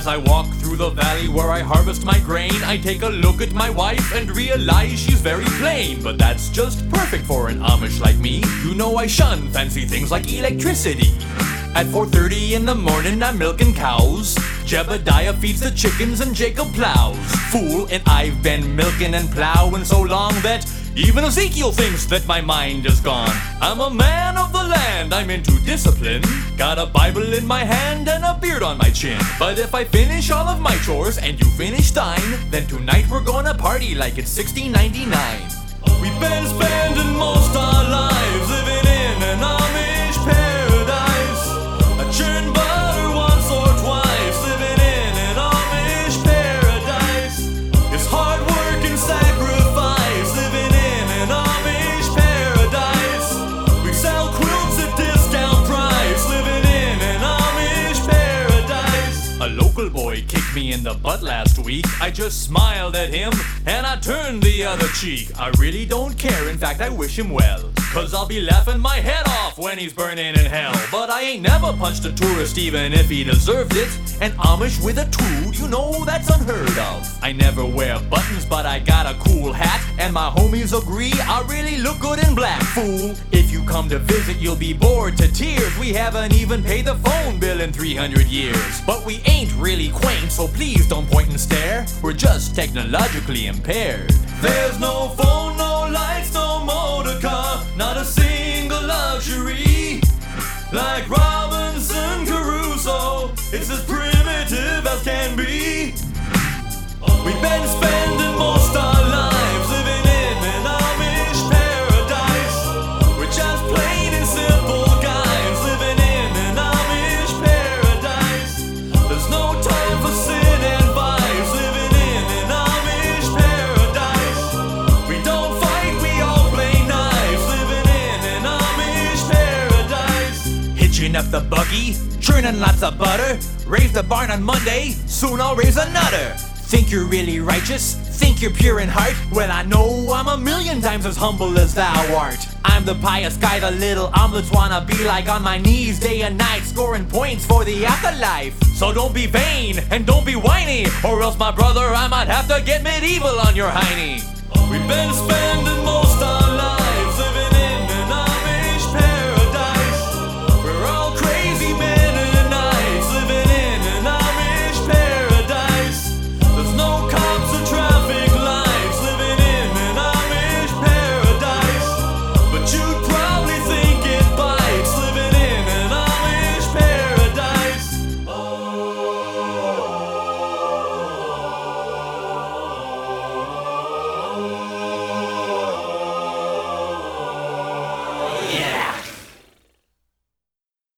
As I walk through the valley where I harvest my grain, I take a look at my wife and realize she's very plain. But that's just perfect for an Amish like me. You know I shun fancy things like electricity. At 4:30 in the morning I'm milking cows. Jebediah feeds the chickens and Jacob plows. Fool, and I've been milking and plowing so long that even Ezekiel thinks that my mind is gone. I'm a man of the land, I'm into discipline. Got a Bible in my hand and a beard on my chin. But if I finish all of my chores and you finish thine, then tonight we're gonna party like it's 1699. We've been spending most our lives living in an Amish paradise. I churn butter once or twice, living in an Amish paradise. It's hard work and sacrifice, living in an Amish paradise. We sell quilts at discount price, living in an Amish paradise. A local boy kicked me in the butt last week. I just smiled at him and I turned the other cheek. I really don't care, in fact I wish him well, 'cause I'll be laughing my head off when he's burning in hell. But I ain't never punched a tourist even if he deserved it. An Amish with a tool, you know that's unheard of. I never wear buttons but I got a cool hat, and my homies agree I really look good in black. Fool, if you come to visit you'll be bored to tears. We haven't even paid the phone bill in 300 years. But we ain't really quaint, so please don't point and stare. We're just technologically impaired. There's no phone, no lights, no motor car, not a single luxury. Like Robinson Crusoe, it's as primitive as can be. We've been spending most our lives living in an Amish paradise. We're just plain and simple guys living in an Amish paradise. There's no time for sin and vice, living in an Amish paradise. We don't fight, we all play knives, living in an Amish paradise. Hitching up the buggy, churning lots of butter. Raise the barn on Monday, soon I'll raise another. Think you're really righteous? Think you're pure in heart? Well, I know I'm a million times as humble as thou art. I'm the pious guy the little omelets wanna be like, on my knees day and night, scoring points for the afterlife. So don't be vain and don't be whiny, or else my brother I might have to get medieval on your hiney. We've been spending most of